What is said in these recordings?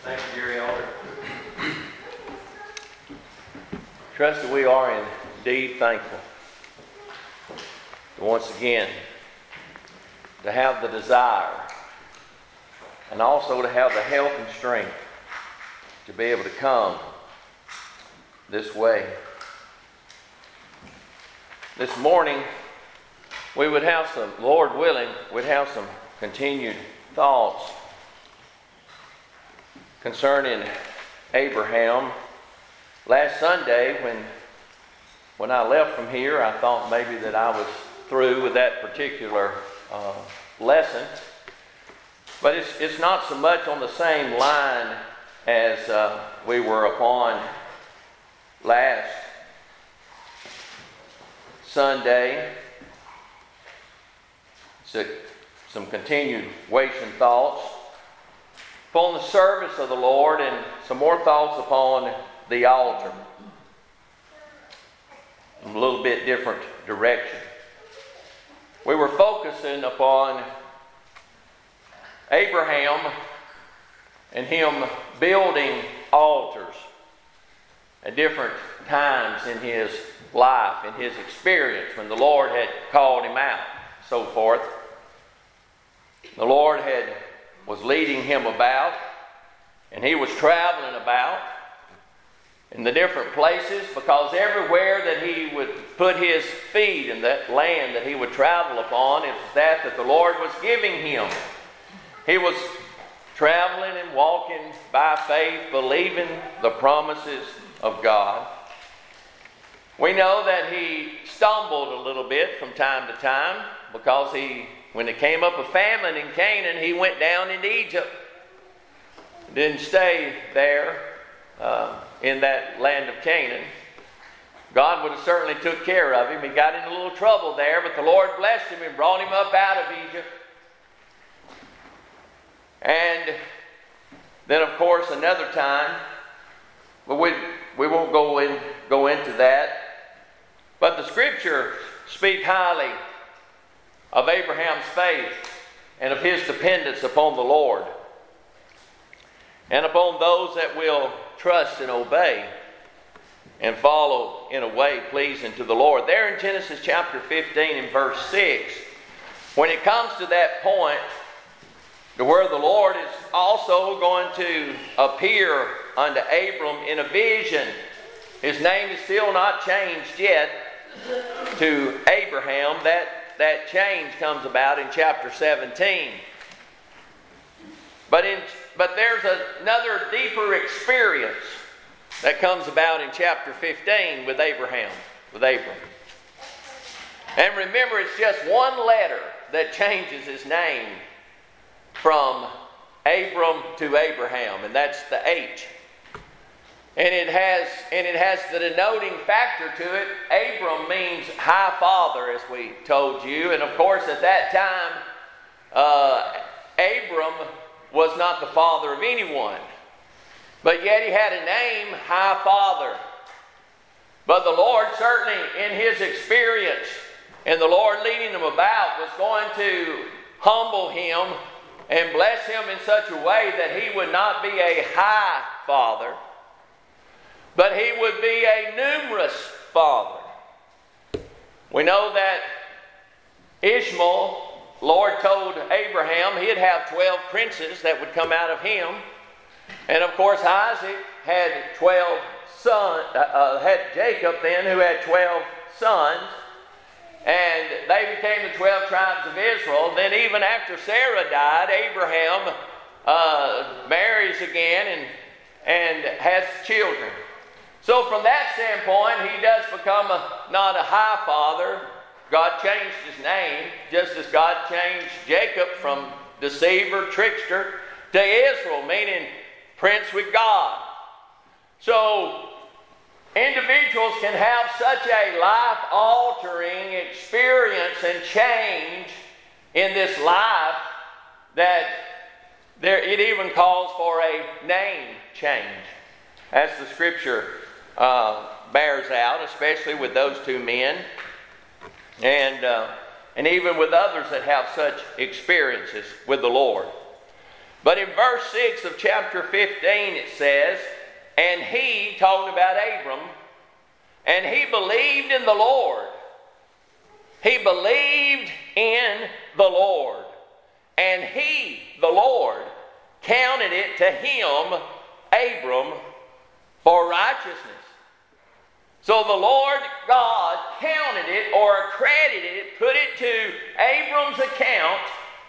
Thank you, dear Elder. Trust that we are indeed thankful to once again to have the desire and also to have the health and strength to be able to come this way. This morning, we would have some, Lord willing, we'd have some continued thoughts concerning Abraham. Last Sunday, when I left from here, I thought maybe that I was through with that particular lesson. But it's not so much on the same line as we were upon last Sunday. Some continuation thoughts upon the service of the Lord and some more thoughts upon the altar. A little bit different direction. We were focusing upon Abraham and him building altars at different times in his life, in his experience, when the Lord had called him out, so forth. The Lord was leading him about, and he was traveling about in the different places, because everywhere that he would put his feet in that land that he would travel upon, it was that the Lord was giving him. He was traveling and walking by faith, believing the promises of God. We know that he stumbled a little bit from time to time, because when it came up a famine in Canaan, he went down into Egypt. Didn't stay there in that land of Canaan. God would have certainly took care of him. He got in a little trouble there, but the Lord blessed him and brought him up out of Egypt. And then, of course, another time, but we won't go into that. But the Scriptures speak highly of Abraham's faith and of his dependence upon the Lord, and upon those that will trust and obey and follow in a way pleasing to the Lord. There in Genesis chapter 15 and verse 6, when it comes to that point to where the Lord is also going to appear unto Abram in a vision, his name is still not changed yet to Abraham. That change comes about in chapter 17. But there's another deeper experience that comes about in chapter 15 with Abram. And remember, it's just one letter that changes his name from Abram to Abraham, and that's the H. And it has the denoting factor to it. Abram means high father, as we told you. And of course, at that time, Abram was not the father of anyone. But yet he had a name, high father. But the Lord certainly, in his experience, and the Lord leading him about, was going to humble him and bless him in such a way that he would not be a high father, but he would be a numerous father. We know that Ishmael, Lord told Abraham he'd have 12 princes that would come out of him. And of course Isaac had 12 sons, had Jacob then, who had 12 sons. And they became the 12 tribes of Israel. Then even after Sarah died, Abraham marries again and has children. So from that standpoint, he does become not a high father. God changed his name, just as God changed Jacob from deceiver, trickster, to Israel, meaning prince with God. So individuals can have such a life-altering experience and change in this life that it even calls for a name change, as the Scripture bears out, especially with those two men, and even with others that have such experiences with the Lord. But in verse 6 of chapter 15 it says, and he, talking about Abram, and he believed in the Lord. He believed in the Lord. And he, the Lord, counted it to him, Abram, for righteousness. So the Lord God counted it or credited it, put it to Abram's account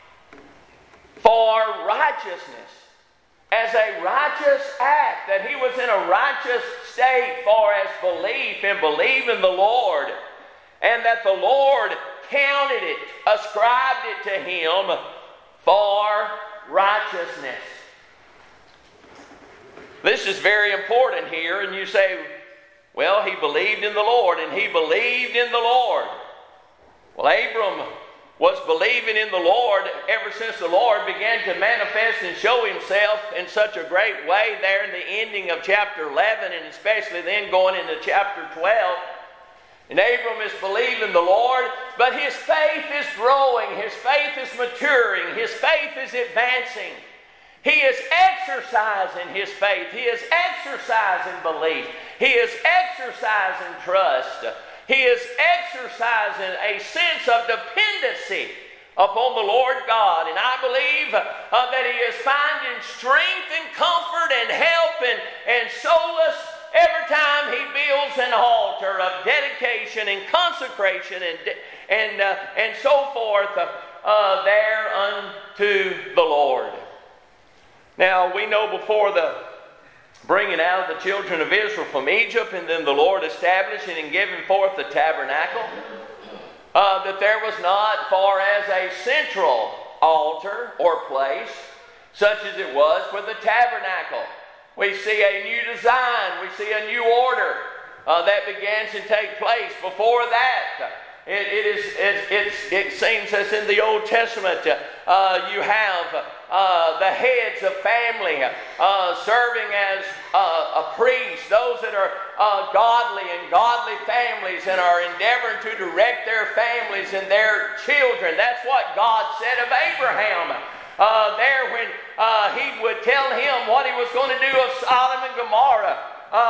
for righteousness. As a righteous act, that he was in a righteous state far as belief and believe in the Lord. And that the Lord counted it, ascribed it to him for righteousness. This is very important here, and you say, well, he believed in the Lord, and he believed in the Lord. Well, Abram was believing in the Lord ever since the Lord began to manifest and show himself in such a great way there in the ending of chapter 11, and especially then going into chapter 12. And Abram is believing the Lord, but his faith is growing, his faith is maturing, his faith is advancing. He is exercising his faith, he is exercising belief, he is exercising trust, he is exercising a sense of dependency upon the Lord God. And I believe that he is finding strength and comfort and help and solace every time he builds an altar of dedication and consecration and so forth there unto the Lord. Now, we know before the bringing out of the children of Israel from Egypt, and then the Lord establishing and giving forth the tabernacle, that there was not far as a central altar or place, such as it was with the tabernacle. We see a new design, we see a new order that begins to take place. Before that, it seems as in the Old Testament, you have the heads of family serving as a priest, those that are godly and godly families and are endeavoring to direct their families and their children. That's what God said of Abraham. There when he would tell him what he was going to do of Sodom and Gomorrah,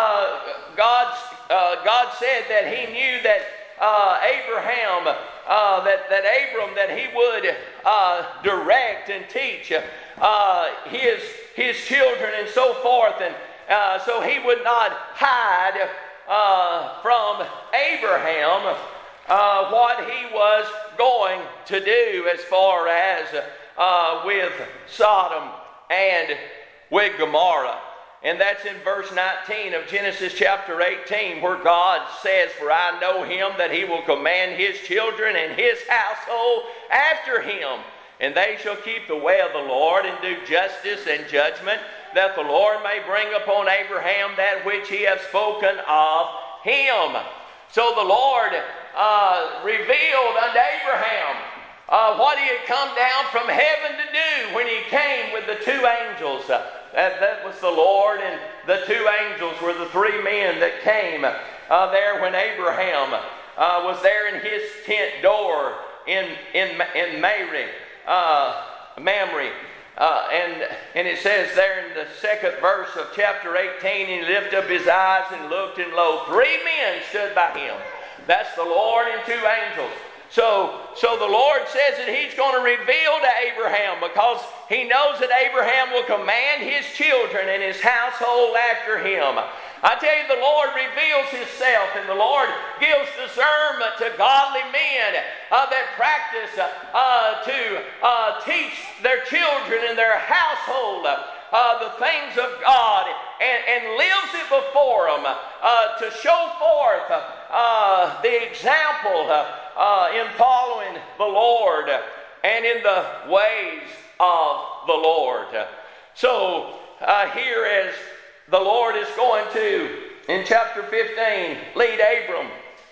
God said that he knew that Abraham, that he would direct and teach his children and so forth, and so he would not hide from Abraham what he was going to do as far as with Sodom and with Gomorrah. And that's in verse 19 of Genesis chapter 18, where God says, for I know him that he will command his children and his household after him, and they shall keep the way of the Lord and do justice and judgment, that the Lord may bring upon Abraham that which he hath spoken of him. So the Lord revealed unto Abraham what he had come down from heaven to do when he came with the two angels. That was the Lord, and the two angels were the three men that came there when Abraham was there in his tent door in Mamre. And it says there in the second verse of chapter 18, he lifted up his eyes and looked, and lo, three men stood by him. That's the Lord and two angels. So the Lord says that he's going to reveal to Abraham, because he knows that Abraham will command his children and his household after him. I tell you, the Lord reveals himself, and the Lord gives discernment to godly men that practice to teach their children and their household the things of God, and lives it before them to show forth the example in following the Lord and in the ways of the Lord. So here as the Lord is going to, in chapter 15, lead Abram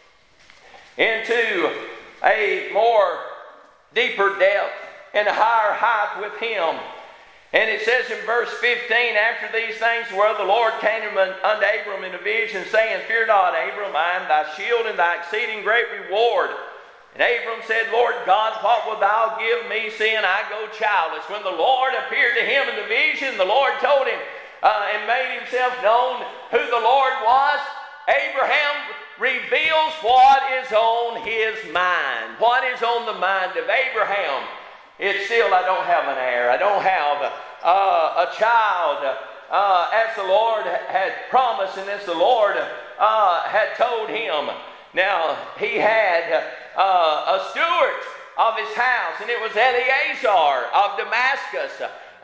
into a more deeper depth and a higher height with him. And it says in verse 15, after these things where the Lord came unto Abram in a vision, saying, fear not, Abram, I am thy shield and thy exceeding great reward. And Abram said, Lord God, what wilt thou give me, seeing I go childless? When the Lord appeared to him in the vision, the Lord told him and made himself known who the Lord was. Abraham reveals what is on his mind. What is on the mind of Abraham? It's still, I don't have an heir. I don't have a child as the Lord had promised and as the Lord had told him. Now, he had a steward of his house, and it was Eleazar of Damascus,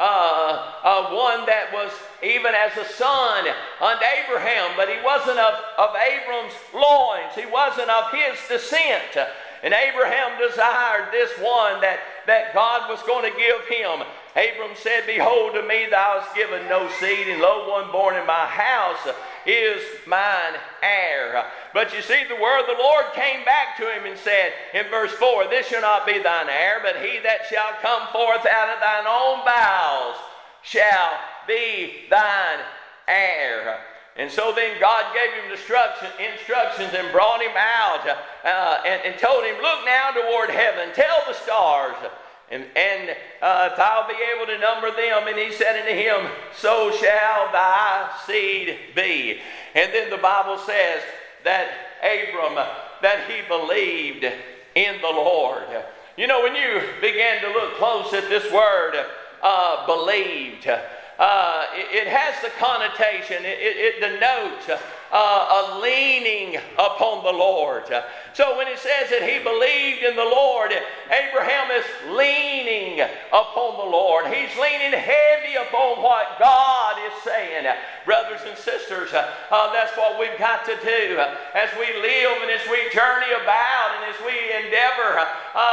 one that was even as a son unto Abraham, but he wasn't of Abram's loins. He wasn't of his descent. And Abraham desired this one that God was going to give him. Abram said, Behold, to me thou hast given no seed, and lo, one born in my house is mine heir. But you see, the word of the Lord came back to him and said in verse 4, This shall not be thine heir, but he that shall come forth out of thine own bowels shall be thine heir. And so then God gave him instructions and brought him out and told him, Look now toward heaven, tell the stars, and if thou be able to number them. And he said unto him, So shall thy seed be. And then the Bible says that Abram, that he believed in the Lord. You know, when you begin to look close at this word, believed, it has the connotation, it denotes a leaning upon the Lord. So when it says that he believed in the Lord, Abraham is leaning upon the Lord. He's leaning heavy upon what God is saying. Brothers and sisters, that's what we've got to do as we live and as we journey about and as we endeavor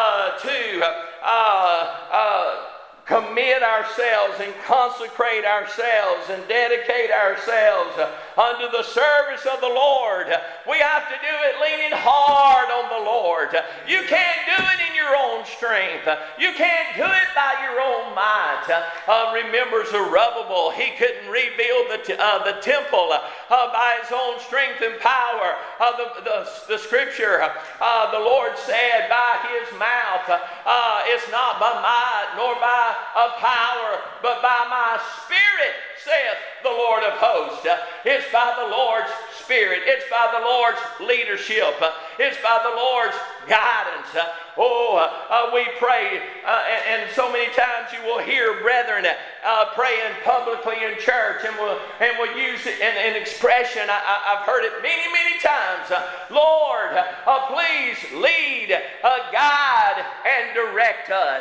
to commit ourselves and consecrate ourselves and dedicate ourselves unto the service of the Lord. We have to do it leaning hard on the Lord. You can't do it in your own strength. You can't do it by your own might. Remember Zerubbabel, he couldn't rebuild the temple by his own strength and power. The scripture, the Lord said by his mouth, it's not by might nor by power, but by my Spirit, saith the Lord of hosts. It's by the Lord's Spirit. It's by the Lord's leadership. It's by the Lord's guidance. We pray, and so many times you will hear brethren praying publicly in church, and we'll use it in an expression. I've heard it many, many times. Lord, please lead, guide, and direct us.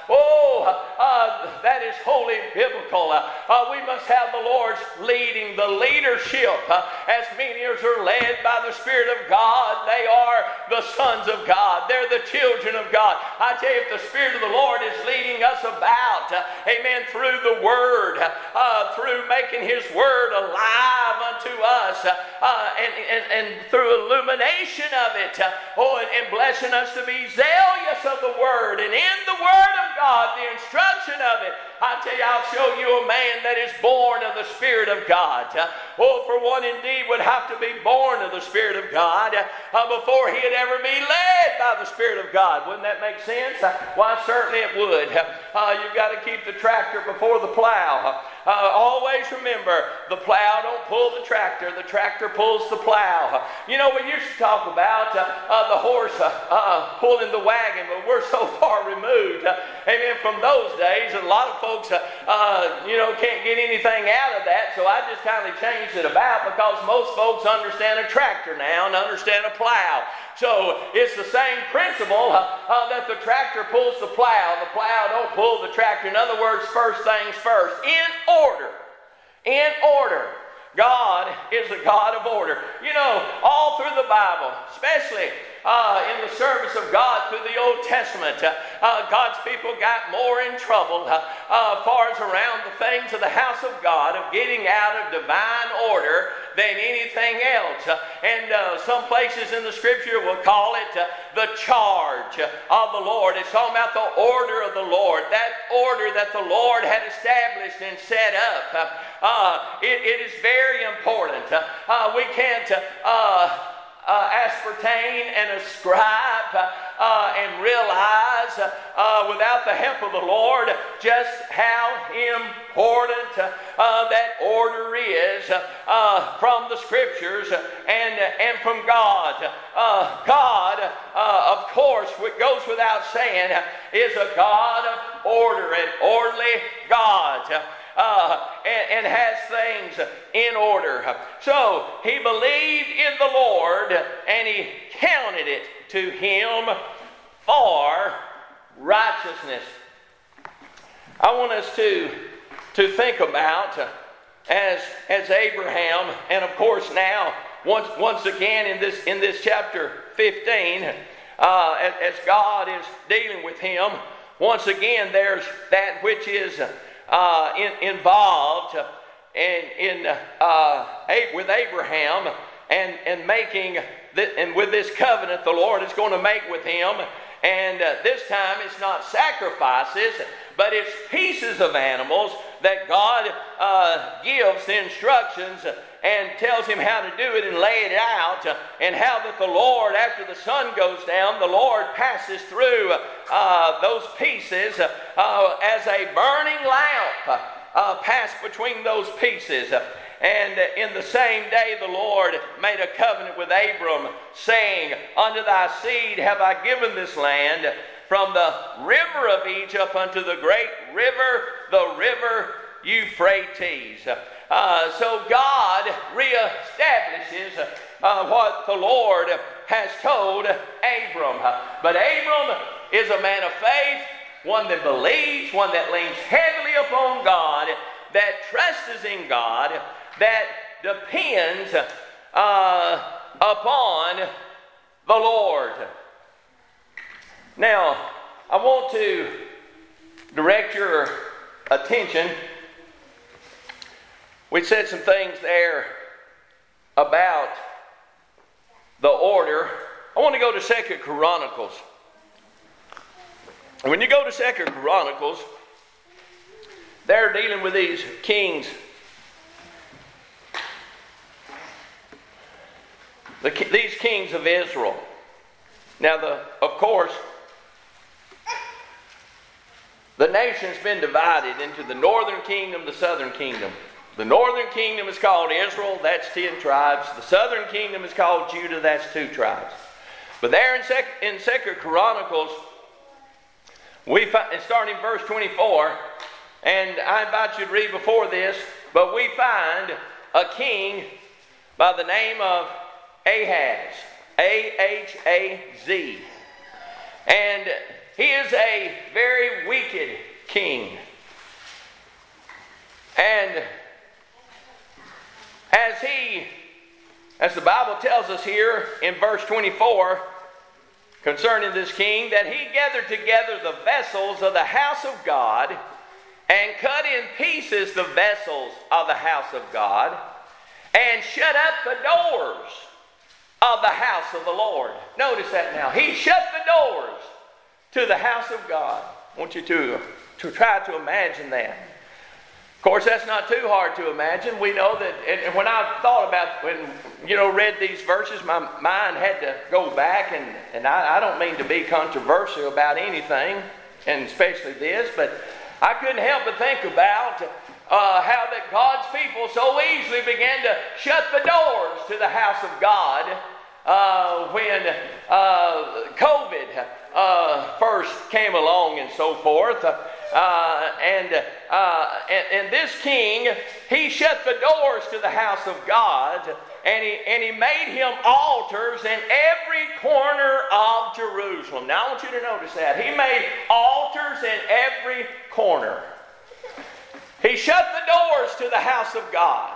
That is wholly biblical. We must have the Lord's leading, the leadership. As many as are led by the Spirit of God, they are the sons of God. They're the children of God. I tell you, if the Spirit of the Lord is leading us about, amen, through the Word, through making His Word alive unto us, and through illumination of it, and blessing us to be zealous of the Word, and in the Word of God, the instruction of it, I tell you, I'll show you a man that is born of the Spirit of God. For one indeed would have to be born of the Spirit of God before he'd ever be led by the Spirit of God. Wouldn't that make sense? Why, certainly it would. You've got to keep the tractor before the plow. Always remember, the plow don't pull the tractor pulls the plow. You know, we used to talk about the horse pulling the wagon, but we're so far removed, amen, from those days, and a lot of folks, can't get anything out of that, so I just kind of changed it about, because most folks understand a tractor now and understand a plow. So it's the same principle that the tractor pulls the plow don't pull the tractor. In other words, first things first. In order. God is a God of order. You know, all through the Bible, especially in the service of God through the Old Testament, God's people got more in trouble far as around the things of the house of God, of getting out of divine order than anything else. And some places in the Scripture will call it the charge of the Lord. It's talking about the order of the Lord, that order that the Lord had established and set up. It is very important. We can't ascertain and ascribe and realize without the help of the Lord just how important that order is from the Scriptures and from God. God, of course, what goes without saying, is a God of order, an orderly God. And has things in order. So he believed in the Lord, and he counted it to him for righteousness. I want us to think about as Abraham, and of course now once again in this chapter 15, as God is dealing with him, once again there's that which is involved with Abraham and making and with this covenant the Lord is going to make with him. And this time it's not sacrifices, but it's pieces of animals that God gives the instructions and tells him how to do it and lay it out, and how that the Lord, after the sun goes down, the Lord passes through those pieces as a burning lamp passed between those pieces. And in the same day the Lord made a covenant with Abram, saying, "Unto thy seed have I given this land, from the river of Egypt unto the great river, the river Euphrates." So God reestablishes what the Lord has told Abram. But Abram is a man of faith, one that believes, one that leans heavily upon God, that trusts in God, that depends upon the Lord. Now, I want to direct your attention. We said some things there about the order. I want to go to 2 Chronicles. And when you go to 2 Chronicles, they're dealing with these kings. These kings of Israel. Now, of course, the nation's been divided into the northern kingdom, the southern kingdom. The northern kingdom is called Israel, that's 10 tribes. The southern kingdom is called Judah, that's 2 tribes. But there in 2 Chronicles, we find, starting in verse 24, and I invite you to read before this, but we find a king by the name of Ahaz, A-H-A-Z. And he is a very wicked king. And as the Bible tells us here in verse 24, concerning this king, that he gathered together the vessels of the house of God and cut in pieces the vessels of the house of God and shut up the doors of the house of the Lord. Notice that now. He shut the doors to the house of God. I want you to try to imagine that. Of course, that's not too hard to imagine. We know that, and when I thought about, read these verses, my mind had to go back, and I don't mean to be controversial about anything, and especially this, but I couldn't help but think about how that God's people so easily began to shut the doors to the house of God when COVID first came along and so forth. And this king, he shut the doors to the house of God, and he made him altars in every corner of Jerusalem. Now I want you to notice that. He made altars in every corner. He shut the doors to the house of God.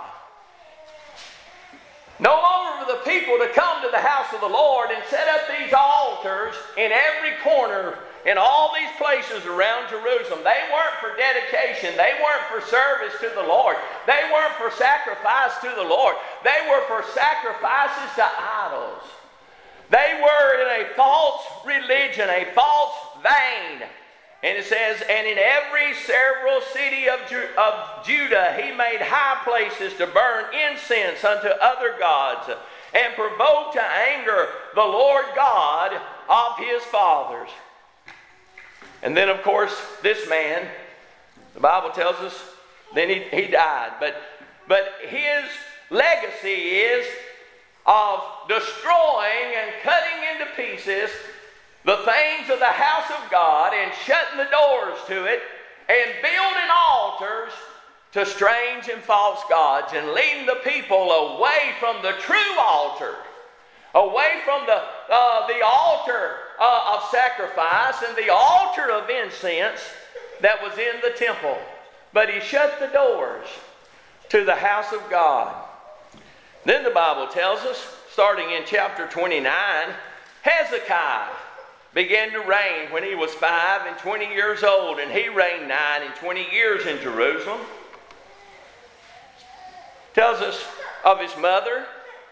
No longer for the people to come to the house of the Lord and set up these altars in every corner in all these places around Jerusalem. They weren't for dedication. They weren't for service to the Lord. They weren't for sacrifice to the Lord. They were for sacrifices to idols. They were in a false religion, a false vein. And it says, and in every several city of Judah he made high places to burn incense unto other gods. and provoked to anger the Lord God of his fathers. And then, of course, this man, the Bible tells us, then he died. But his legacy is of destroying and cutting into pieces the things of the house of God and shutting the doors to it and building altars to strange and false gods and leading the people away from the true altar, away from the altar of sacrifice and the altar of incense that was in the temple. But he shut the doors to the house of God. Then the Bible tells us, starting in chapter 29, Hezekiah began to reign when he was 5 and 20 years old, and he reigned 9 and 20 years in Jerusalem. Tells us of his mother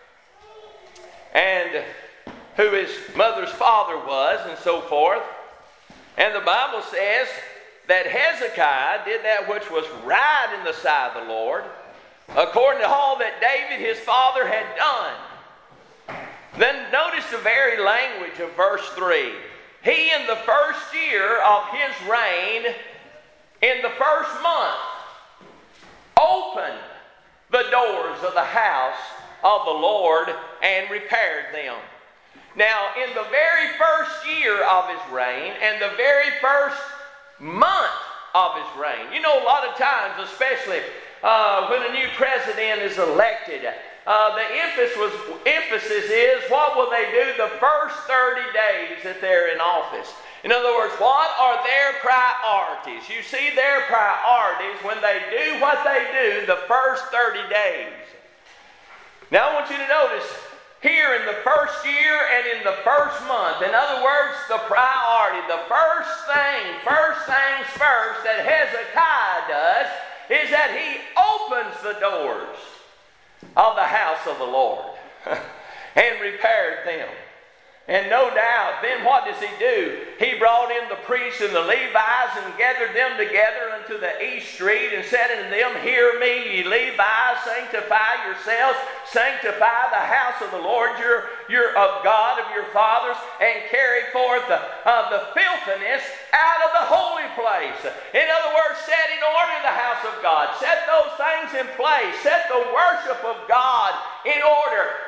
and who his mother's father was and so forth. And the Bible says that Hezekiah did that which was right in the sight of the Lord, according to all that David his father had done. Then notice the very language of verse 3. He, in the first year of his reign, in the first month, opened the doors of the house of the Lord and repaired them. Now, in the very first year of his reign and the very first month of his reign, you know, a lot of times, especially when a new president is elected, the emphasis is what will they do the first 30 days that they're in office. In other words, what are their priorities? You see their priorities when they do what they do the first 30 days. Now I want you to notice here in the first year and in the first month, in other words, the priority, the first things first that Hezekiah does is that he opens the doors of the house of the Lord and repaired them. And no doubt, then what does he do? He brought in the priests and the Levites and gathered them together unto the east street and said unto them, Hear me, ye Levites, sanctify yourselves, sanctify the house of the Lord, your of God of your fathers, and carry forth the filthiness out of the holy place. In other words, set in order the house of God. Set those things in place. Set the worship of God in order.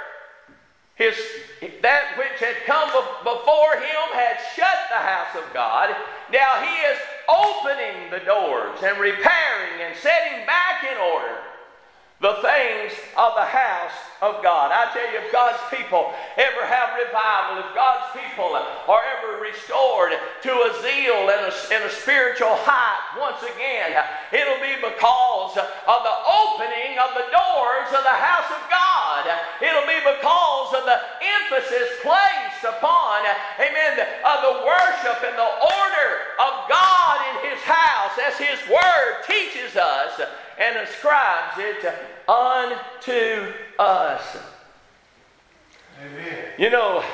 That which had come before him had shut the house of God. Now he is opening the doors and repairing and setting back in order the things of the house of God. I tell you, if God's people ever have revival, if God's people are ever restored to a zeal and a spiritual height once again, it'll be because of the opening of the doors of the house of God. It'll be because of the emphasis placed upon, amen, the worship and the order of God in His house as His Word teaches us and ascribes it unto us. Amen. You know,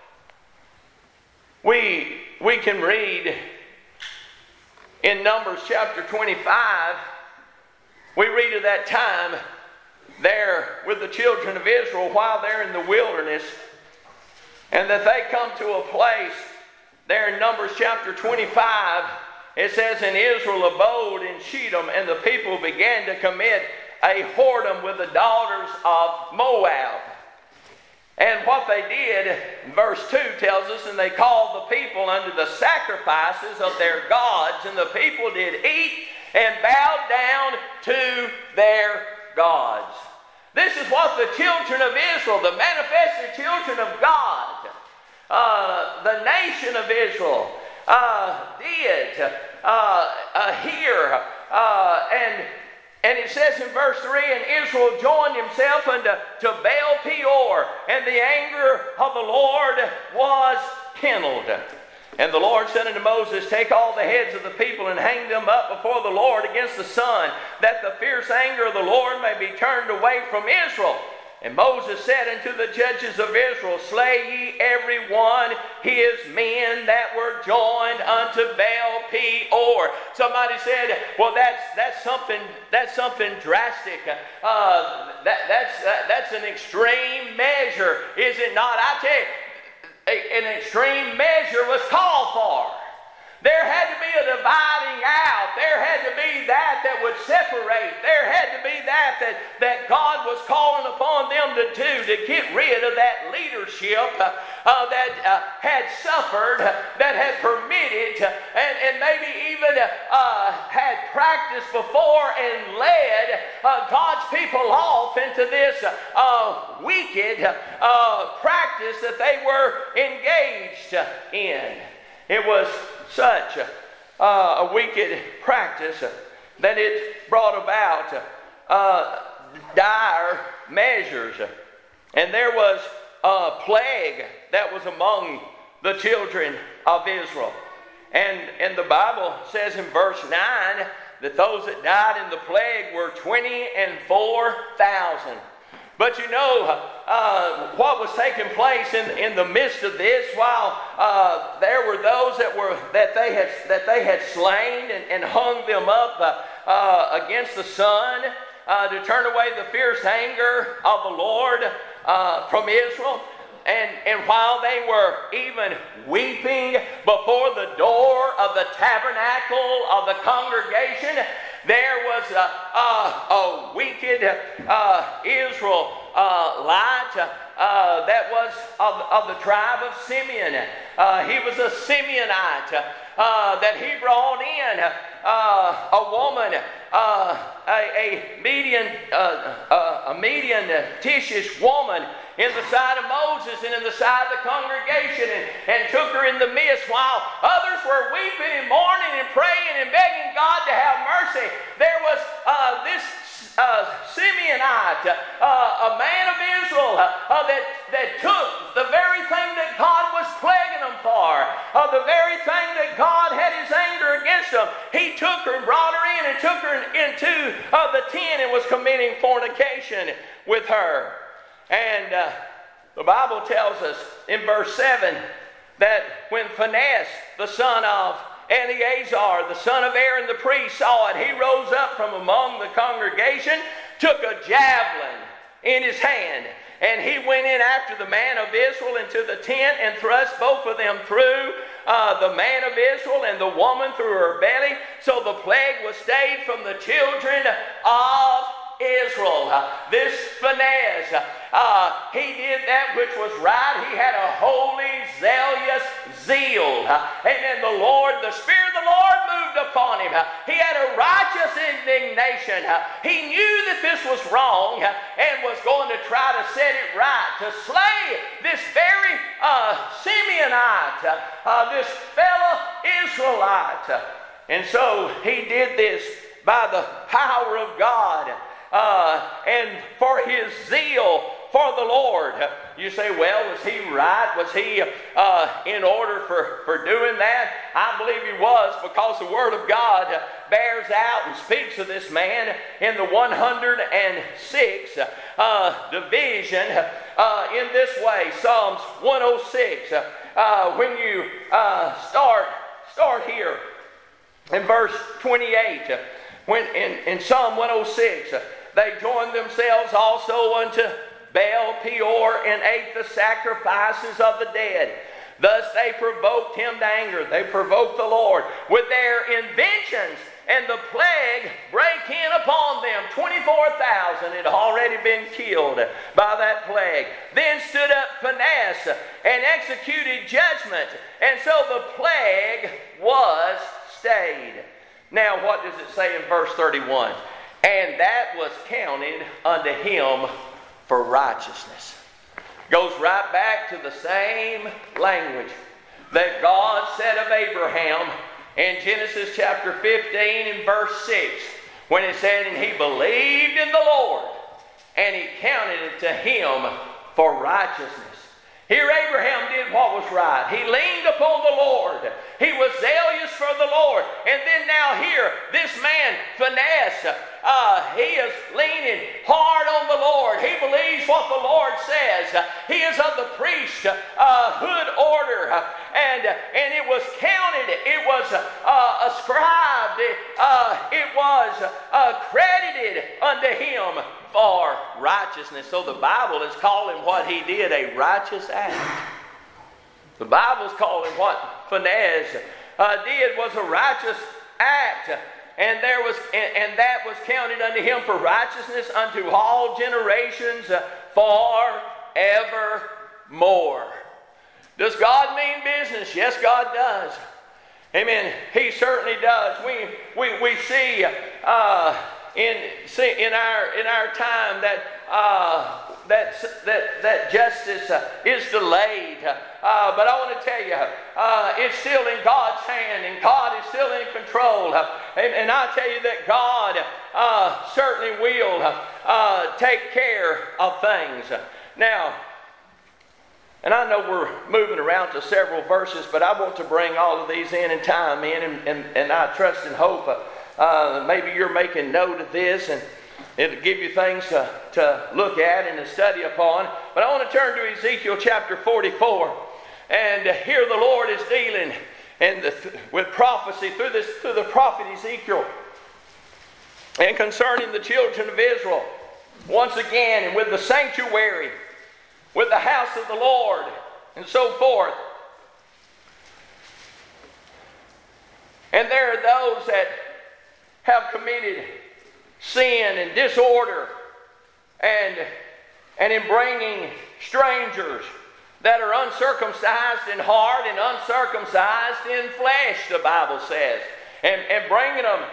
we can read in Numbers chapter 25, we read of that time there with the children of Israel while they're in the wilderness, and that they come to a place there in Numbers chapter 25. It says, And Israel abode in Shittim, and the people began to commit a whoredom with the daughters of Moab. And what they did, verse 2 tells us, And they called the people unto the sacrifices of their gods, and the people did eat and bowed down to their gods. This is what the children of Israel, the manifested children of God, the nation of Israel, did here. And it says in verse 3, And Israel joined himself unto Baal Peor, and the anger of the Lord was kindled. And the Lord said unto Moses, Take all the heads of the people and hang them up before the Lord against the sun, that the fierce anger of the Lord may be turned away from Israel. And Moses said unto the judges of Israel, slay ye every one his men that were joined unto Baal Peor. Somebody said, well, that's something drastic. That's an extreme measure, is it not? I tell you, an extreme measure was called for. There had to be a dividing out. There had to be that would separate. There had to be that God was calling upon them to do, to get rid of that leadership that had suffered, that had permitted, and maybe even had practiced before and led God's people off into this wicked practice that they were engaged in. It was such a wicked practice that it brought about dire measures. And there was a plague that was among the children of Israel. And the Bible says in verse 9 that those that died in the plague were 24,000. But you know what was taking place in the midst of this, while there were those that they had slain and hung them up against the sun to turn away the fierce anger of the Lord from Israel. And while they were even weeping before the door of the tabernacle of the congregation, there was a wicked Israelite that was of the tribe of Simeon. He was a Simeonite that he brought in a woman, a Midianitish woman, in the side of Moses and in the side of the congregation, and took her in the midst while others were weeping and mourning and praying and begging God to have mercy. There was this Simeonite, a man of Israel, that took the very thing that God was plaguing them for, the very thing that God had his anger against them. He took her and brought her in and took her into the tent and was committing fornication with her. And the Bible tells us in verse 7 that when Phinehas, the son of Eleazar, the son of Aaron the priest, saw it, he rose up from among the congregation, took a javelin in his hand, and he went in after the man of Israel into the tent and thrust both of them through, the man of Israel and the woman through her belly. So the plague was stayed from the children of Israel. This Phinehas, he did that which was right. He had a holy, zealous zeal. Amen. The Spirit of the Lord moved upon him. He had a righteous indignation. He knew that this was wrong and was going to try to set it right, to slay this very Simeonite, this fellow Israelite. And so he did this by the power of God. And for his zeal for the Lord. You say, well, was he right? Was he in order for doing that? I believe he was, because the Word of God bears out and speaks of this man in the 106th division in this way. Psalms 106. When you start here in verse 28, when in Psalm 106, they joined themselves also unto Baal Peor and ate the sacrifices of the dead. Thus they provoked him to anger. They provoked the Lord with their inventions, and the plague brake in upon them. 24,000 had already been killed by that plague. Then stood up Phinehas and executed judgment, and so the plague was stayed. Now what does it say in verse 31? And that was counted unto him for righteousness. Goes right back to the same language that God said of Abraham in Genesis chapter 15 and verse 6, when it said, and he believed in the Lord, and he counted it to him for righteousness. Here Abraham did what was right. He leaned upon the Lord. He was zealous for the Lord. And then now here, this man, Phinehas, he is leaning hard on the Lord. He believes what the Lord says. He is of the priesthood order. And it was counted, it was ascribed, it was credited unto him for righteousness. So the Bible is calling what he did a righteous act. The Bible is calling what Phinehas did was a righteous act. And that was counted unto him for righteousness unto all generations forevermore. Does God mean business? Yes, God does. Amen. He certainly does. We see in our time that justice is delayed. But I want to tell you, it's still in God's hand, and God is still in control. And I tell you that God certainly will take care of things. Now, and I know we're moving around to several verses, but I want to bring all of these in time and I trust and hope maybe you're making note of this, and it'll give you things to look at and to study upon. But I want to turn to Ezekiel chapter 44. And here the Lord is dealing with prophecy through the prophet Ezekiel. And concerning the children of Israel, once again, and with the sanctuary, with the house of the Lord, and so forth. And there are those that have committed sin and disorder, and in bringing strangers that are uncircumcised in heart and uncircumcised in flesh, the Bible says, and bringing them,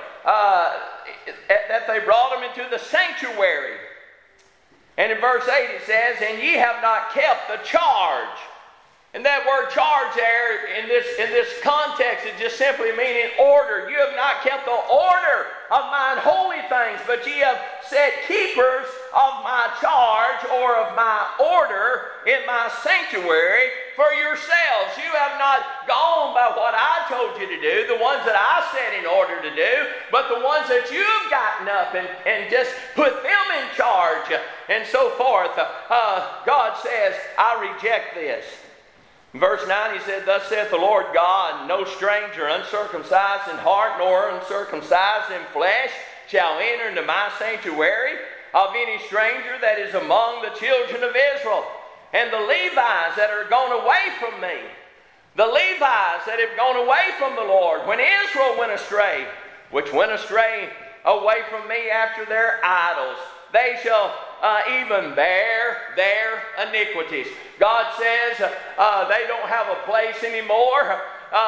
that they brought them into the sanctuary. And in verse 8 it says, and ye have not kept the charge. And that word charge there in this context is just simply meaning order. You have not kept the order of mine holy things, but ye have set keepers of my charge or of my order in my sanctuary for yourselves. You have not gone by what I told you to do, the ones that I set in order to do, but the ones that you've gotten up and just put them in charge and so forth. God says, I reject this. Verse 9, he said, thus saith the Lord God, no stranger uncircumcised in heart nor uncircumcised in flesh shall enter into my sanctuary of any stranger that is among the children of Israel. And the Levites that are gone away from me, the Levites that have gone away from the Lord, when Israel went astray, which went astray away from me after their idols, they shall even bear their iniquities. God says they don't have a place anymore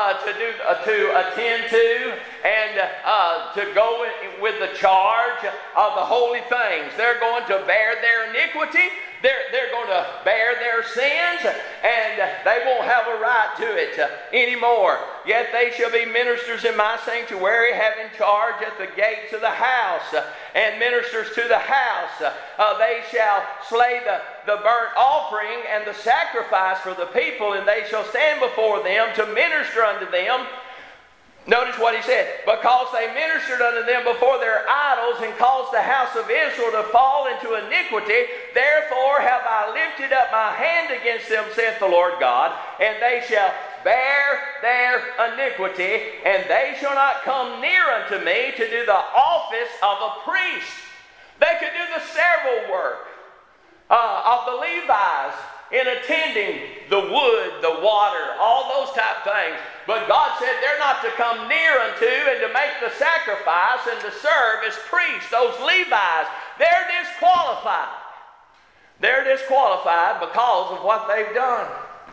to attend to and to go with the charge of the holy things. They're going to bear their iniquity. They're going to bear their sins, and they won't have a right to it anymore. Yet they shall be ministers in my sanctuary, having charge at the gates of the house, and ministers to the house. They shall slay the burnt offering and the sacrifice for the people, and they shall stand before them to minister unto them. Notice what he said, because they ministered unto them before their idols and caused the house of Israel to fall into iniquity, therefore have I lifted up my hand against them, saith the Lord God, and they shall bear their iniquity, and they shall not come near unto me to do the office of a priest. They could do the several work of the Levites in attending the wood, the water, all those type things. But God said they're not to come near unto and to make the sacrifice and to serve as priests. Those Levites, they're disqualified. They're disqualified because of what they've done.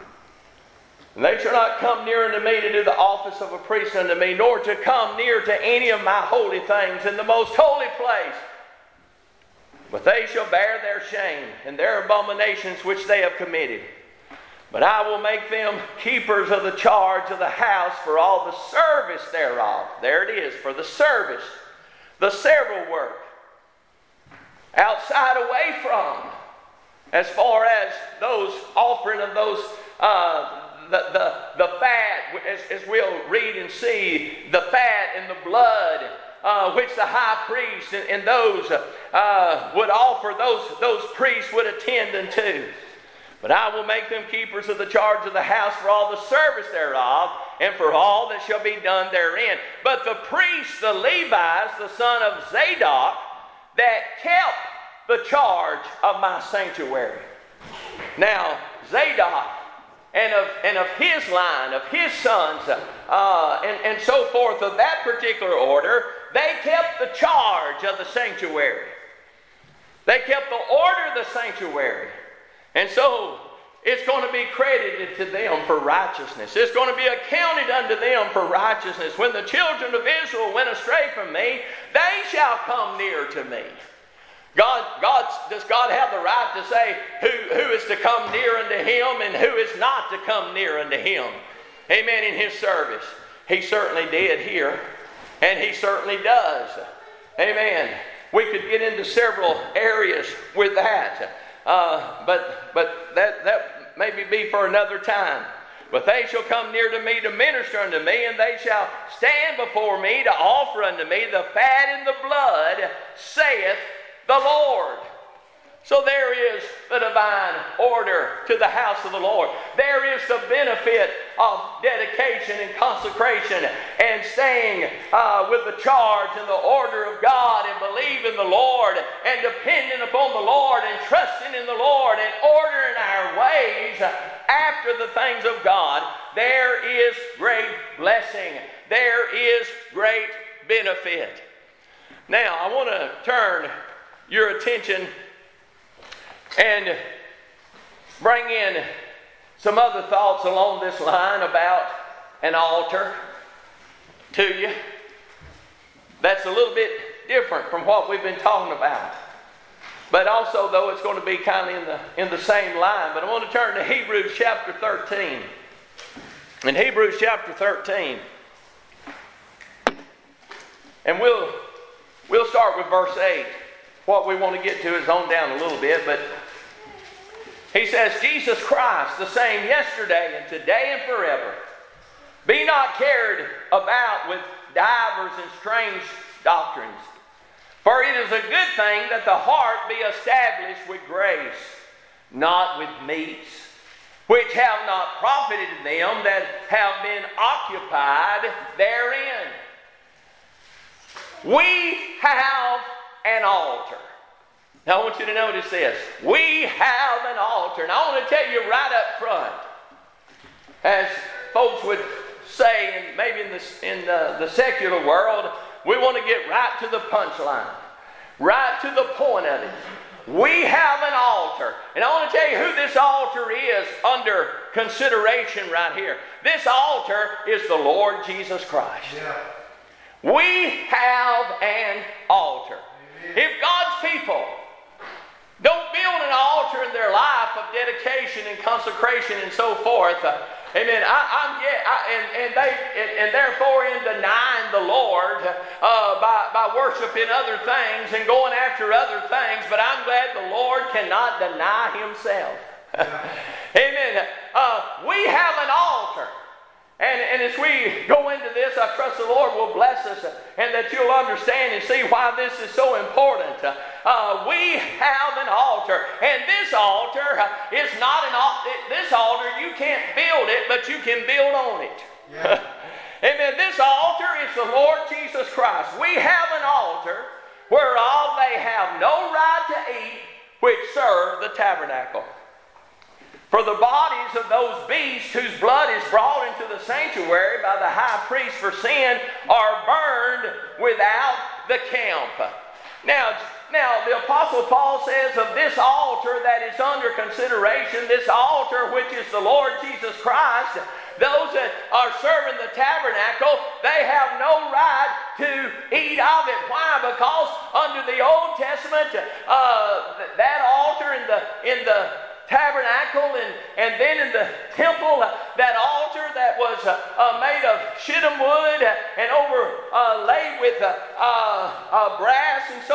And they shall not come near unto me to do the office of a priest unto me, nor to come near to any of my holy things in the most holy place. But they shall bear their shame and their abominations which they have committed. But I will make them keepers of the charge of the house for all the service thereof. There it is, for the service, the several work. Outside, away from, as far as those offering of those, the fat, as we'll read and see, the fat and the blood which the high priest and those would offer, those priests would attend unto. But I will make them keepers of the charge of the house for all the service thereof, and for all that shall be done therein. But the priests, the Levites, the son of Zadok, that kept the charge of my sanctuary. Now, Zadok and of his line, of his sons, and so forth, of that particular order, they kept the charge of the sanctuary. They kept the order of the sanctuary. And so it's going to be credited to them for righteousness. It's going to be accounted unto them for righteousness. When the children of Israel went astray from me, they shall come near to me. Does God have the right to say who is to come near unto him and who is not to come near unto him? Amen. In his service. He certainly did here. And he certainly does. Amen. We could get into several areas with that. But that maybe be for another time. But they shall come near to me to minister unto me, and they shall stand before me to offer unto me the fat and the blood, saith the Lord. So there is the divine order to the house of the Lord. There is the benefit of dedication and consecration and staying with the charge and the order of God and believing the Lord and depending upon the Lord and trusting in the Lord and ordering our ways after the things of God. There is great blessing. There is great benefit. Now, I want to turn your attention and bring in some other thoughts along this line about an altar to you. That's a little bit different from what we've been talking about. But also, though, it's going to be kind of in the same line. But I want to turn to Hebrews chapter 13. In Hebrews chapter 13. And we'll start with verse 8. What we want to get to is on down a little bit, but he says, Jesus Christ, the same yesterday and today and forever. Be not carried about with divers and strange doctrines. For it is a good thing that the heart be established with grace, not with meats, which have not profited them that have been occupied therein. We have an altar. Now I want you to notice this. We have an altar. And I want to tell you right up front, as folks would say, and maybe in the secular world, we want to get right to the punchline, right to the point of it. We have an altar. And I want to tell you who this altar is under consideration right here. This altar is the Lord Jesus Christ. Yeah. We have an altar. If God's people don't build an altar in their life of dedication and consecration and so forth, amen. And therefore in denying the Lord by worshiping other things and going after other things, but I'm glad the Lord cannot deny Himself. Amen. We have an altar. And as we go into this, I trust the Lord will bless us and that you'll understand and see why this is so important. We have an altar. And this altar is not an altar. This altar, you can't build it, but you can build on it. Yeah. Amen. This altar is the Lord Jesus Christ. We have an altar whereof they have no right to eat which serve the tabernacle. For the bodies of those beasts whose blood is brought into the sanctuary by the high priest for sin are burned without the camp. Now the Apostle Paul says of this altar that is under consideration, this altar which is the Lord Jesus Christ, those that are serving the tabernacle, they have no right to eat of it. Why? Because under the Old Testament, that altar in the tabernacle and then in the temple, that altar that was made of shittim wood and overlaid with brass and so forth,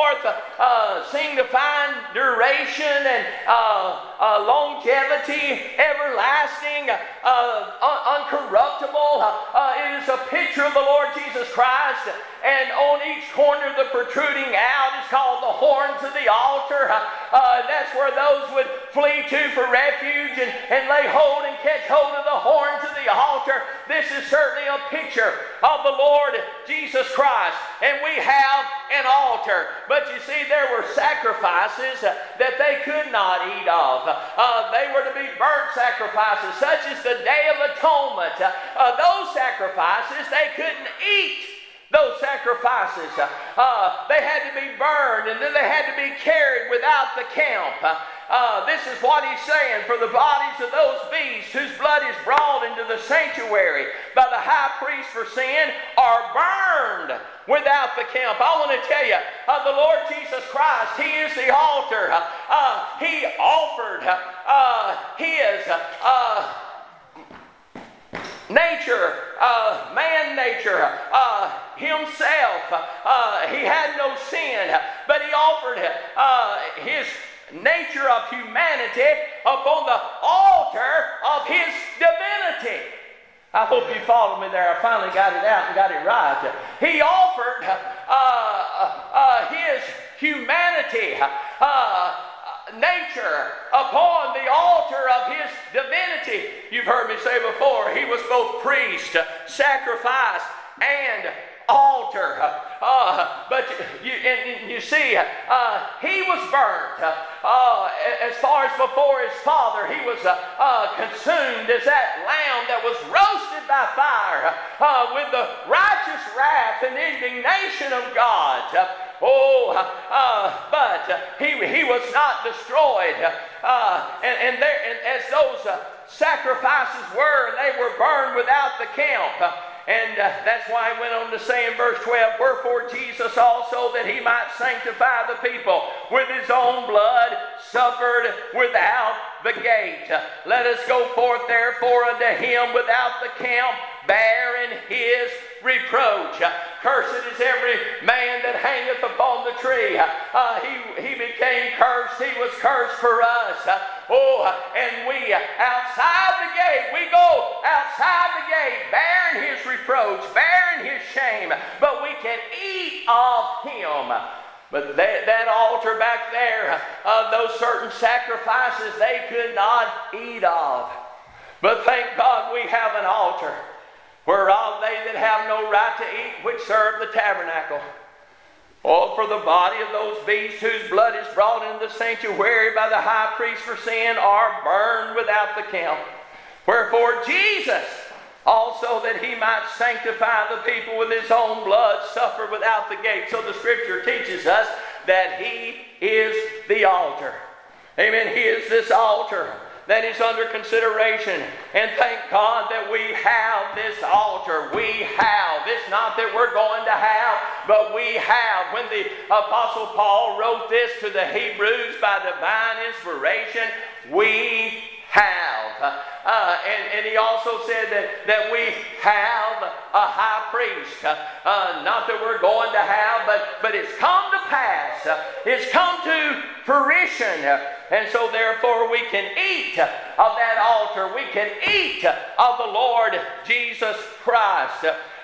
forth, signifying duration and longevity, everlasting, uncorruptible. It is a picture of the Lord Jesus Christ. And on each corner, the protruding out is called the horns of the altar. That's where those would flee to for refuge and lay hold and catch hold of the horns of the altar. This is certainly a picture of the Lord Jesus Christ. And we have an altar. But you see, there were sacrifices that they could not eat of. They were to be burnt sacrifices, such as the Day of Atonement. Those sacrifices, they couldn't eat. Those sacrifices, they had to be burned, and then they had to be carried without the camp. This is what he's saying. For the bodies of those beasts whose blood is brought into the sanctuary by the high priest for sin are burned without the camp. I want to tell you, the Lord Jesus Christ, He is the altar. He offered His nature, man nature, Himself. He had no sin, but He offered His nature of humanity upon the altar of His divinity. I hope you followed me there. I finally got it out and got it right. He offered His humanity, nature upon the altar of His divinity. You've heard me say before, He was both priest, sacrifice, and altar. But you see, He was burnt. As far as before His Father, He was consumed as that lamb that was roasted by fire with the righteous wrath and indignation of God. But he was not destroyed. And as those sacrifices were, they were burned without the camp. And that's why he went on to say in verse 12, wherefore Jesus also, that He might sanctify the people with His own blood, suffered without the gate. Let us go forth therefore unto Him without the camp, bearing His reproach. Cursed is every man that hangeth upon the tree. He became cursed. He was cursed for us. And we outside the gate, we go outside the gate, bearing His reproach, bearing His shame, but we can eat of Him. But that altar back there, those certain sacrifices, they could not eat of. But thank God we have an altar, whereof they that have no right to eat, which serve the tabernacle. For the body of those beasts whose blood is brought into the sanctuary by the high priest for sin are burned without the camp. Wherefore Jesus also, that He might sanctify the people with His own blood, suffered without the gate. So the Scripture teaches us that He is the altar. Amen. He is this altar that is under consideration. And thank God that we have this altar. We have. It's not that we're going to have, but we have. When the Apostle Paul wrote this to the Hebrews by divine inspiration, we have. And he also said that we have a high priest. Not that we're going to have, but it's come to pass. It's come to fruition. And so therefore we can eat of that altar. We can eat of the Lord Jesus Christ.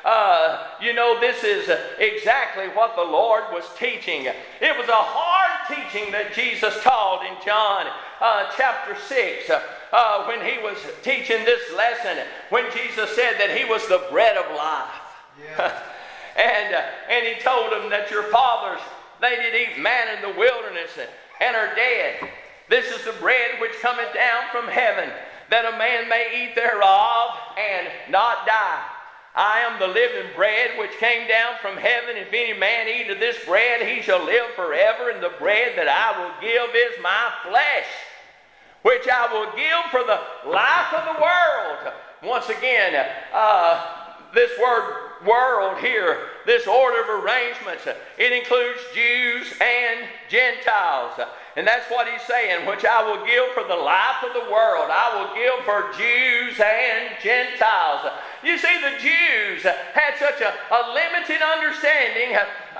This is exactly what the Lord was teaching. It was a hard teaching that Jesus taught in John chapter 6 when He was teaching this lesson, when Jesus said that He was the bread of life. Yeah. And He told them that your fathers, they did eat manna in the wilderness and are dead. This is the bread which cometh down from heaven, that a man may eat thereof and not die. I am the living bread which came down from heaven. If any man eat of this bread, he shall live forever. And the bread that I will give is my flesh, which I will give for the life of the world. Once again, this word world here this order of arrangements. It includes Jews and Gentiles. And that's what he's saying, which I will give for the life of the world. I will give for Jews and Gentiles. You see, the Jews had such a limited understanding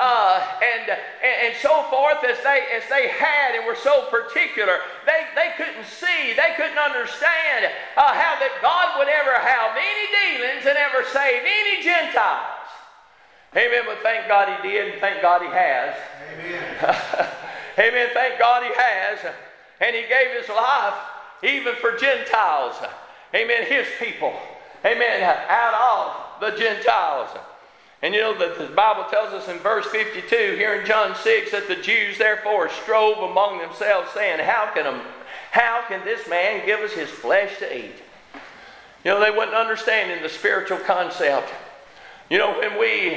and so forth as they had, and were so particular. They couldn't see, they couldn't understand how that God would ever have any dealings and ever save any Gentiles. Amen. But thank God he did, and thank God he has. Amen. Amen. Thank God he has. And he gave his life even for Gentiles. Amen. His people. Amen. Out of the Gentiles. And you know that the Bible tells us in verse 52 here in John 6 that the Jews therefore strove among themselves, saying, How can this man give us his flesh to eat? You know, they wasn't understanding the spiritual concept. You know, when we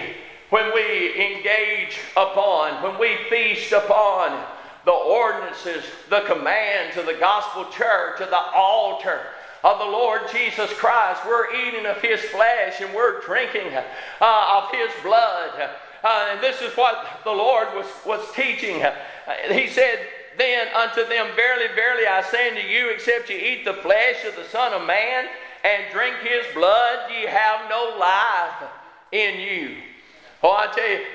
engage upon, when we feast upon the ordinances, the commands of the gospel church, of the altar of the Lord Jesus Christ, we're eating of his flesh and we're drinking of his blood. And this is what the Lord was teaching. He said then unto them, Verily, verily, I say unto you, except ye eat the flesh of the Son of Man and drink his blood, ye have no life in you. Oh, I tell you,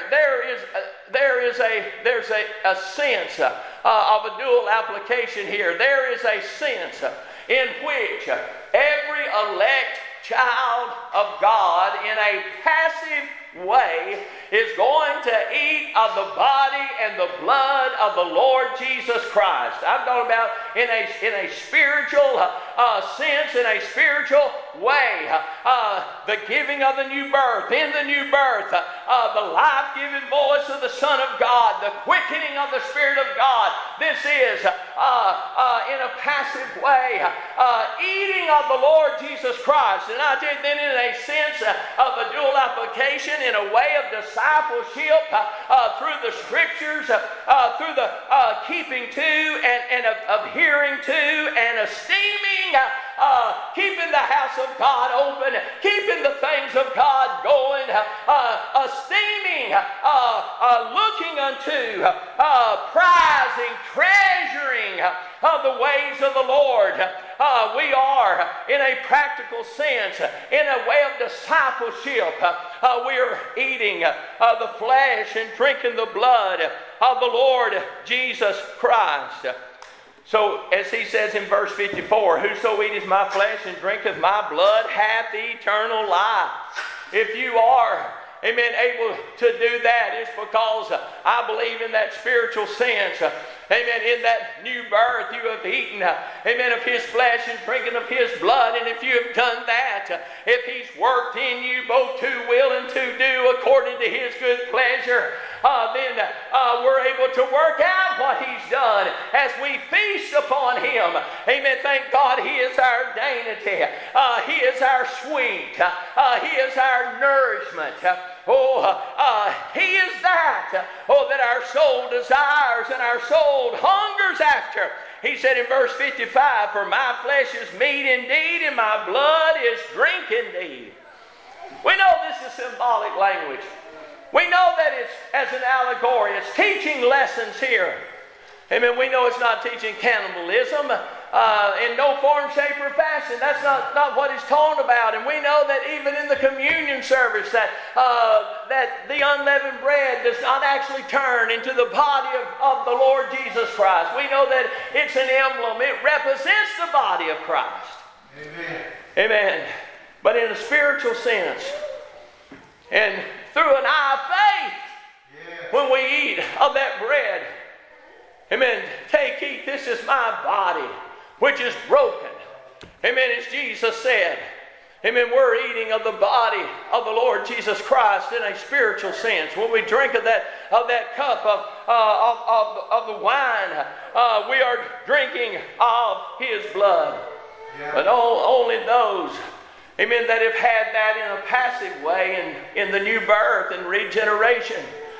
there's a sense of a dual application here. There is a sense in which every elect child of God in a passive way is going to eat of the body and the blood of the Lord Jesus Christ. I'm talking about in a spiritual sense, in a spiritual way. The giving of the new birth, in the new birth, the life-giving voice of the Son of God, the quickening of the Spirit of God. This is, in a passive way, eating of the Lord Jesus Christ. And I did then in a sense of a dual application, in a way of discipleship through the Scriptures, through the keeping to and adhering to and esteeming, keeping the house of God open, keeping the things of God going, esteeming, looking unto, prizing, treasuring the ways of the Lord. We are, in a practical sense, in a way of discipleship, we are eating the flesh and drinking the blood of the Lord Jesus Christ. So, as he says in verse 54, Whoso eateth my flesh and drinketh my blood hath eternal life. If you are, amen, able to do that, it's because I believe in that spiritual sense. Amen. In that new birth, you have eaten, amen, of his flesh and drinking of his blood. And if you have done that, if he's worked in you both to will and to do according to his good pleasure, then we're able to work out what he's done as we feast upon him. Amen. Thank God he is our deity. He is our sweet. He is our nourishment. He is that, that our soul desires and our soul hungers after. He said in verse 55, For my flesh is meat indeed, and my blood is drink indeed. We know this is symbolic language. We know that it's as an allegory. It's teaching lessons here. Amen. We know it's not teaching cannibalism in no form, shape, or fashion. That's not what he's talking about. And we know that even in the communion service that the unleavened bread does not actually turn into the body of the Lord Jesus Christ. We know that it's an emblem. It represents the body of Christ. Amen. Amen. But in a spiritual sense, and through an eye of faith, when we eat of that bread, amen, take, eat, this is my body, which is broken. Amen, as Jesus said. Amen, we're eating of the body of the Lord Jesus Christ in a spiritual sense. When we drink of that cup of the wine, we are drinking of his blood. Yeah. But only those, amen, that have had that in a passive way in the new birth and regeneration,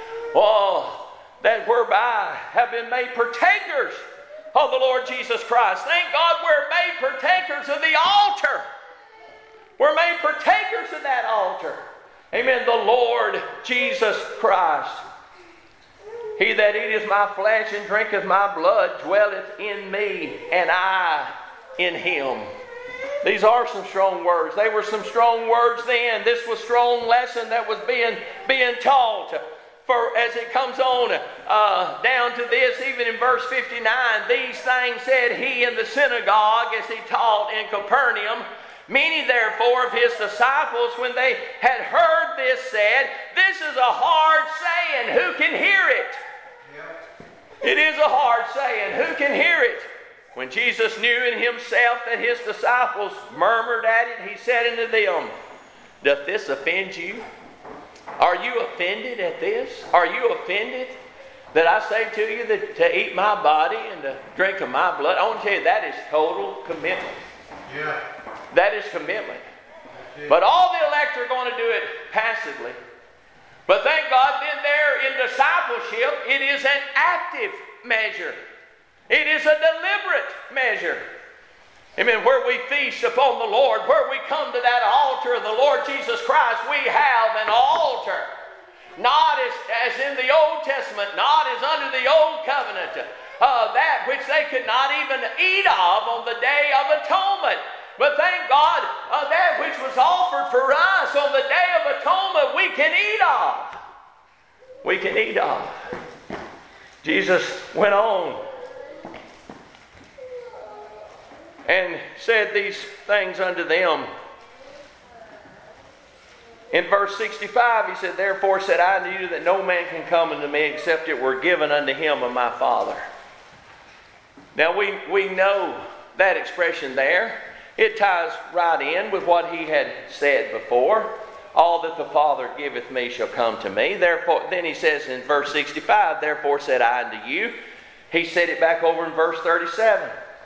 that whereby have been made partakers of the Lord Jesus Christ. Thank God we're made partakers of the altar. We're made partakers of that altar. Amen. The Lord Jesus Christ. He that eateth my flesh and drinketh my blood dwelleth in me, and I in him. These are some strong words. They were some strong words then. This was a strong lesson that was being taught. For as it comes on down to this, even in verse 59, these things said he in the synagogue as he taught in Capernaum. Many therefore of his disciples, when they had heard this, said, this is a hard saying, who can hear it? It is a hard saying, who can hear it? When Jesus knew in himself that his disciples murmured at it, he said unto them, doth this offend you? Are you offended at this? Are you offended that I say to you that to eat my body and to drink of my blood? I want to tell you, that is total commitment. Yeah. That is commitment. But all the elect are going to do it passively. But thank God, then there in discipleship, it is an active measure. It is a deliberate measure. Amen. Where we feast upon the Lord, where we come to that altar of the Lord Jesus Christ, we have an altar. Not as in the Old Testament, not as under the Old Covenant, that which they could not even eat of on the Day of Atonement. But thank God, that which was offered for us on the Day of Atonement, we can eat of. We can eat of. Jesus went on and said these things unto them. In verse 65, he said, therefore said I unto you that no man can come unto me except it were given unto him of my Father. Now we know that expression there. It ties right in with what he had said before. All that the Father giveth me shall come to me. Therefore, then he says in verse 65, therefore said I unto you. He said it back over in verse 37.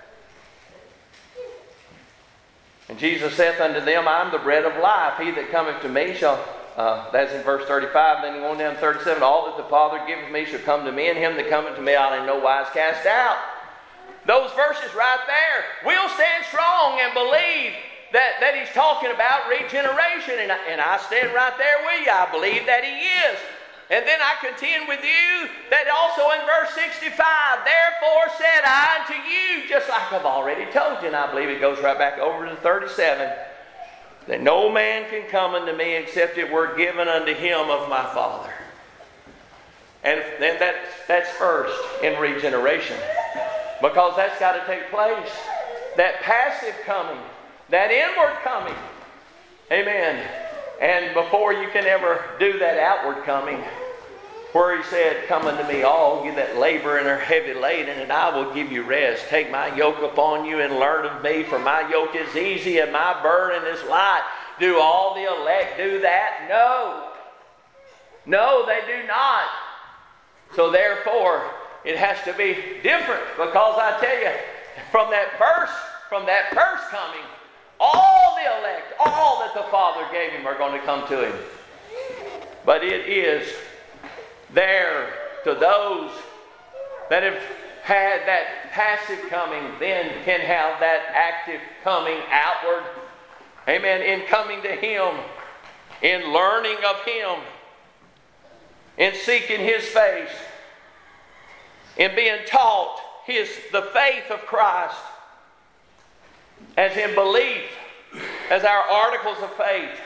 And Jesus saith unto them, I am the bread of life. He that cometh to me shall, that's in verse 35, then going down to 37, all that the Father giveth me shall come to me, and him that cometh to me I'll in no wise cast out. Those verses right there, we'll stand strong and believe that he's talking about regeneration. And I stand right there with you. I believe that he is. And then I contend with you that also in verse 65, therefore said I unto you, just like I've already told you, and I believe it goes right back over to 37, that no man can come unto me except it were given unto him of my Father. And then that's first in regeneration. Because that's got to take place. That passive coming, that inward coming. Amen. And before you can ever do that outward coming, where he said, come unto me all, you that labor and are heavy laden, and I will give you rest. Take my yoke upon you and learn of me, for my yoke is easy and my burden is light. Do all the elect do that? No. No, they do not. So therefore, it has to be different, because I tell you, from that first coming, all the elect, all that the Father gave him are going to come to him. But it is there to those that have had that passive coming, then can have that active coming outward. Amen. In coming to him, in learning of him, in seeking his face, in being taught the faith of Christ, as in belief, as our articles of faith,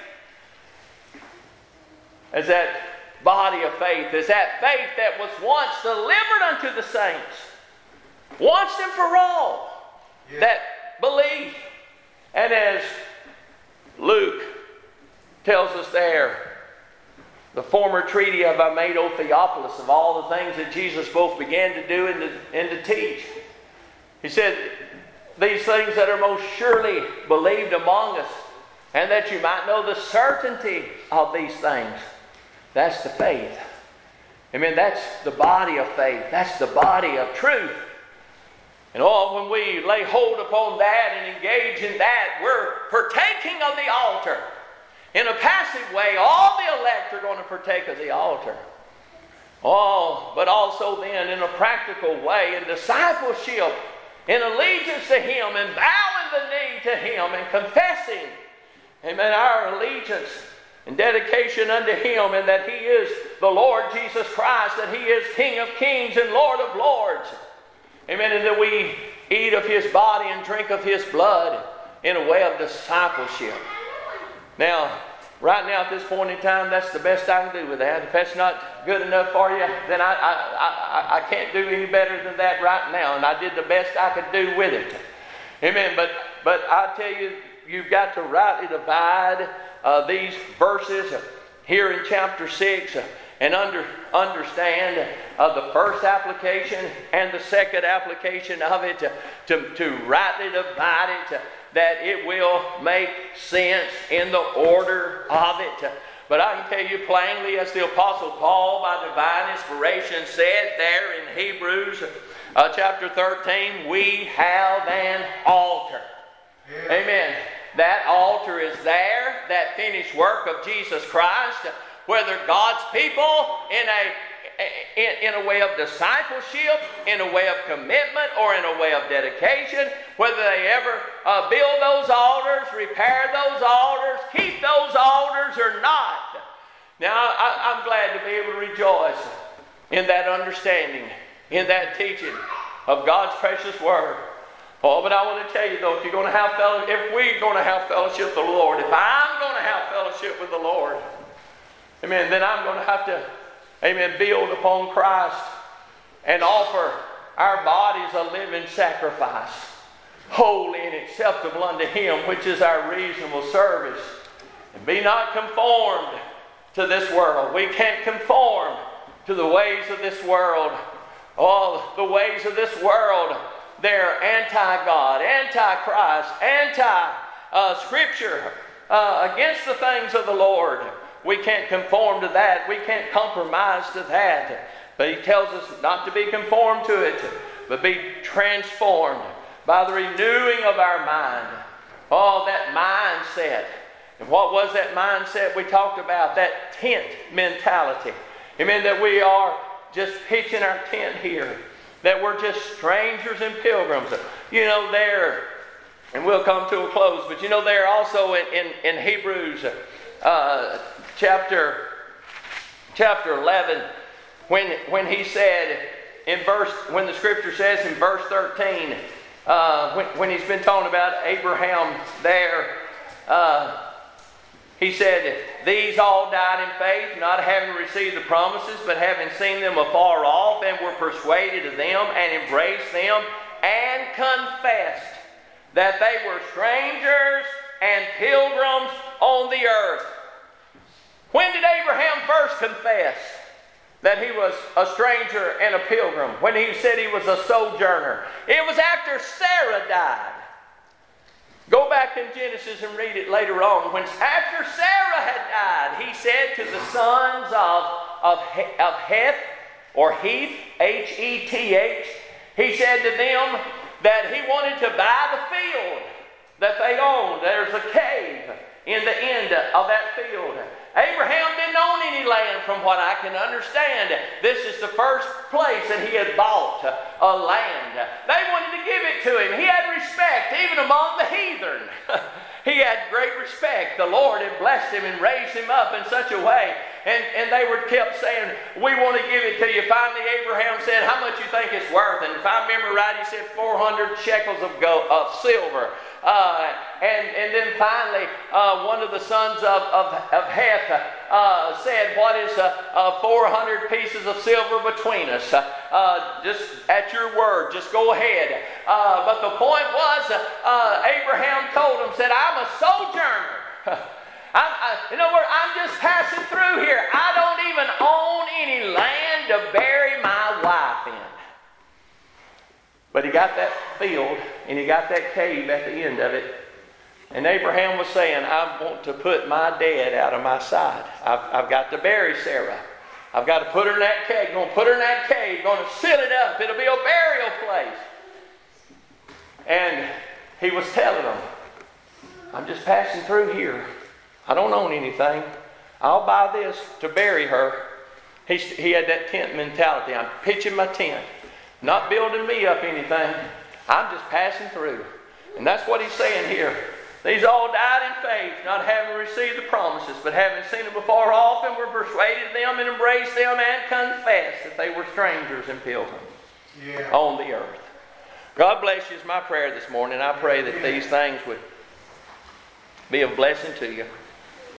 as that body of faith, as that faith that was once delivered unto the saints, once and for all, that belief. And as Luke tells us there, the former treaty have I made, O Theophilus, of all the things that Jesus both began to do and to teach. He said, these things that are most surely believed among us, and that you might know the certainty of these things. That's the faith. Amen. That's the body of faith. That's the body of truth. And when we lay hold upon that and engage in that, we're partaking of the altar. In a passive way, all the elect are going to partake of the altar. But also then in a practical way, in discipleship, in allegiance to him, and bowing the knee to him, and confessing, amen, our allegiance and dedication unto Him, and that He is the Lord Jesus Christ, that He is King of kings and Lord of lords. Amen. And that we eat of His body and drink of His blood in a way of discipleship. Now, right now at this point in time, that's the best I can do with that. If that's not good enough for you, then I can't do any better than that right now. And I did the best I could do with it. Amen. But I tell you, you've got to rightly divide these verses here in chapter 6 and understand the first application and the second application of it to rightly divide it, that it will make sense in the order of it. But I can tell you plainly, as the Apostle Paul, by divine inspiration, said there in Hebrews chapter 13, we have an altar. Amen. That altar is there, that finished work of Jesus Christ, whether God's people in a way of discipleship, in a way of commitment, or in a way of dedication, whether they ever build those altars, repair those altars, keep those altars or not. Now, I'm glad to be able to rejoice in that understanding, in that teaching of God's precious Word. Oh, but I want to tell you though, if we're going to have fellowship with the Lord, if I'm going to have fellowship with the Lord, amen, then I'm going to have to, amen, build upon Christ and offer our bodies a living sacrifice, holy and acceptable unto Him, which is our reasonable service. And be not conformed to this world. We can't conform to the ways of this world. Oh, the ways of this world, they're anti-God, anti-Christ, anti-Scripture, against the things of the Lord. We can't conform to that. We can't compromise to that. But He tells us not to be conformed to it, but be transformed by the renewing of our mind. Oh, that mindset. And what was that mindset we talked about? That tent mentality. Amen, that we are just pitching our tent here. That we're just strangers and pilgrims. You know, there, and we'll come to a close, but you know, there also in Hebrews chapter 11, when he said when the Scripture says in verse 13, when he's been talking about Abraham there, he said, these all died in faith, not having received the promises, but having seen them afar off, and were persuaded of them, and embraced them, and confessed that they were strangers and pilgrims on the earth. When did Abraham first confess that he was a stranger and a pilgrim? When he said he was a sojourner. It was after Sarah died. Go back in Genesis and read it later on. When after Sarah had died, he said to the sons of Heth, or Heath, H-E-T-H, he said to them that he wanted to buy the field that they owned. There's a cave in the end of that field. Abraham didn't own any land from what I can understand. This is the first place that he had bought a land. They wanted to give it to him. He had respect even among the heathen. He had great respect. The Lord had blessed him and raised him up in such a way. And they were kept saying, we want to give it to you. Finally, Abraham said, how much you think it's worth? And if I remember right, he said 400 shekels of silver. And then finally, one of the sons of Heth said, what is 400 pieces of silver between us? Just at your word, just go ahead. But the point was, Abraham told him, said, I'm a sojourner. In other words, I'm just passing through here. I don't even own any land to bury my wife in. But he got that field, and he got that cave at the end of it. And Abraham was saying, I want to put my dead out of my sight. I've got to bury Sarah. I've got to put her in that cave. I'm going to put her in that cave. I'm going to seal it up. It'll be a burial place. And he was telling them, I'm just passing through here. I don't own anything. I'll buy this to bury her. He had that tent mentality. I'm pitching my tent. Not building me up anything. I'm just passing through. And that's what he's saying here. These all died in faith, not having received the promises, but having seen them before off, and were persuaded them and embraced them and confessed that they were strangers and pilgrims on the earth. God bless you is my prayer this morning. I pray that these things would be a blessing to you.